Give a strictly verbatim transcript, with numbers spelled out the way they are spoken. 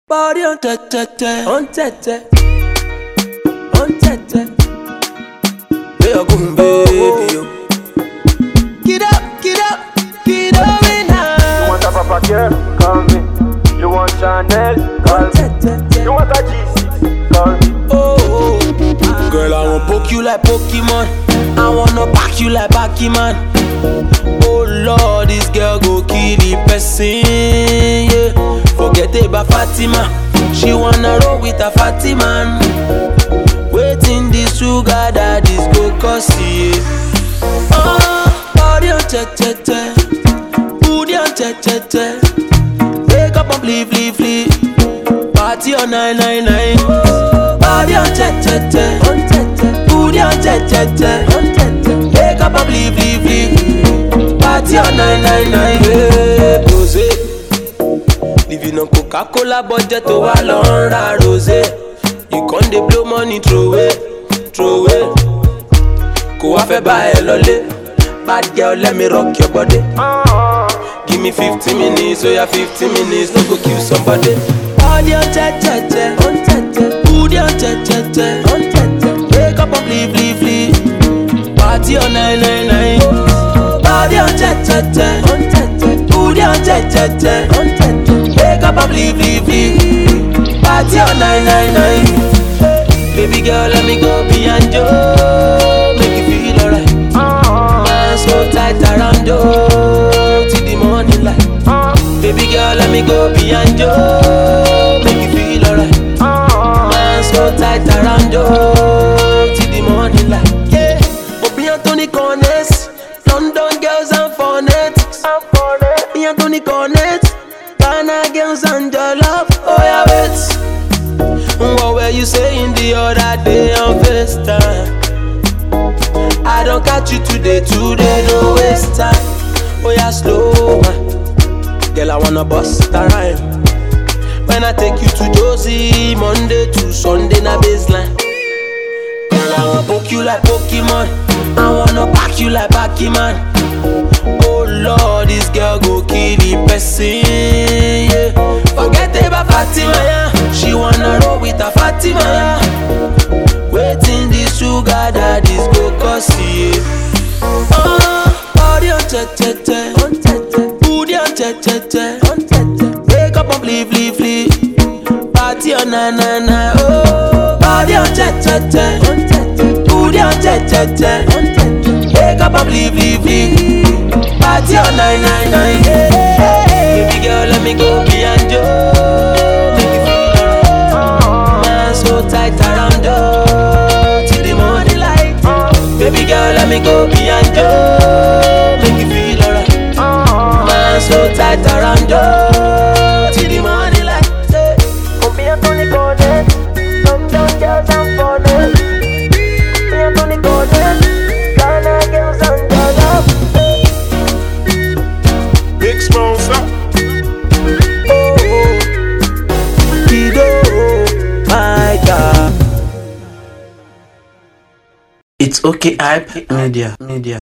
Body on tete, on tete, on tete. Where you going, baby? Yo. Get up, get up, get up in now. You want a Papa girl? Call me. You want Chanel? Call me. You want a G six? Call me. Oh, oh. Girl, I wanna poke you like Pokemon. I wanna pack you like Pac-Man. Oh Lord, this girl go kill the person, yeah. Forget about Fatima. She wanna roll with a fatty man. Waiting this sugar daddies go cause yeah. Oh, body on te-te-te, booty on te-te-te. Wake up and flee, flee, flee. Party on nine nine nine. Body on te-te-te, booty on te-te-te. Wake up and flee, flee, flee. Party on nine nine nine. Hey, rosé. Living on Coca-Cola budget to a long rosé. You can't dey blow money throw away, throw away. Go off a buy a lolly. Bad girl, let me rock your body. Give me fifty minutes, so yeah, fifty minutes, no go kill somebody. Body on te-te-te, on te-te. Booty on te-te-te, on te-te. Wake up and flee, flee, flee. Party on nine nine nine. Body on te-te-te, on te-te. Booty on te-te-te, on te-te. Wake up and flee, flee, flee. Party on nine nine nine. Baby girl, let me go beyond you. Make you feel alright. Man so tight around you till the morning light. Baby girl, let me go beyond you. Make you feel alright. Man so tight around you till the morning light. Yeah, Obi Anthony Cornets, London girls and phonetics. Obi Anthony Cornets, Ghana girls and your love. Oh yeah, wait. What were you saying the other day on FaceTime? I don't catch you today, today, no waste time. Oh yeah, slow man. Girl, I wanna bust a rhyme. When I take you to Josie, Monday to Sunday, na baseline. Girl, I wanna poke you like Pokemon. I wanna pack you like Pac-Man. Oh Lord, this girl go kill the person, yeah. Forget about Fatima, yeah. She wanna roll with a Fatima, yeah. Waiting this sugar daddies go cause yeah. Oh, body on te-te-te, on te-te. Booty on te-te-te, on te-te. Wake up and flee, flee, flee. Party on nine nine nine. Oh, body on te-te-te, on te-te. Booty on te-te-te, on te-te. Wake up and flee, flee, flee. Party on nine nine nine. Baby girl, let me go beyond you. Make you feel alright. Man so tight around you till the morning light. Baby girl, let me go beyond you. Make you feel alright. Man so tight around you till the morning light. Obi Anthony Cornets, London girls and phonetics. Obi Anthony Cornets, Ghana girls and your love. Big sponsor. Oh, oh. Kido, my God. It's okay, hype media, media.